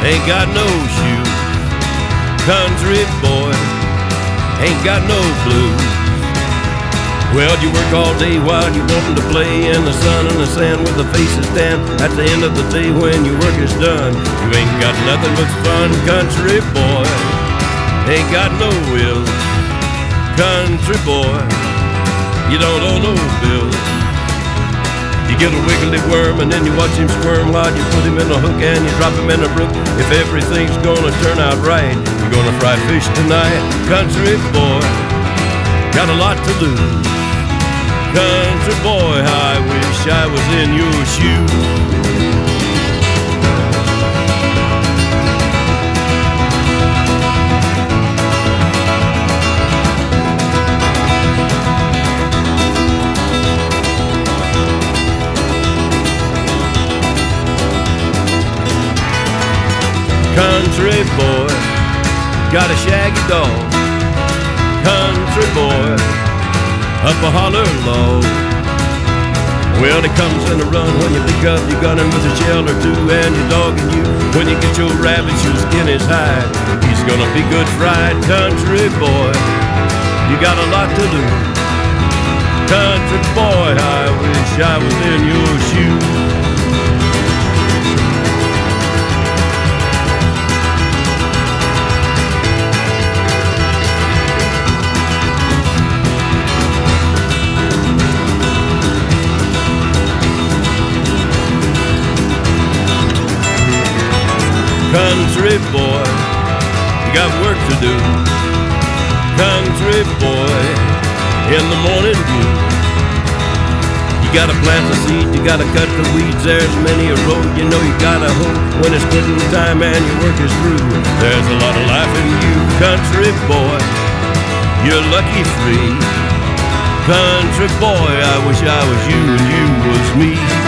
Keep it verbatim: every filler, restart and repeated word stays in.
ain't got no shoes. Country boy, ain't got no blues. Well, you work all day while you wantin' to play in the sun and the sand with the faces tan. At the end of the day when your work is done, you ain't got nothing but fun. Country boy, ain't got no will. Country boy, you don't owe no bills. You get a wiggly worm and then you watch him squirm while you put him in a hook and you drop him in a brook. If everything's gonna turn out right, you're gonna fry fish tonight. Country boy, got a lot to lose. Country boy, I wish I was in your shoes. Country boy, got a shaggy dog. Country boy, up a holler low. Well, it comes in a run when you pick up your gun and with a shell or two and your dog and you. When you get your rabbit, your skin is hide. He's gonna be good fried. Country boy, you got a lot to lose. Country boy, I wish I was in your shoes. Country boy, you got work to do. Country boy, in the morning dew. You gotta plant the seed, you gotta cut the weeds. There's many a road, you know you gotta hoe when it's quitting time and your work is through. There's a lot of life in you, country boy, you're lucky free. Country boy, I wish I was you and you was me.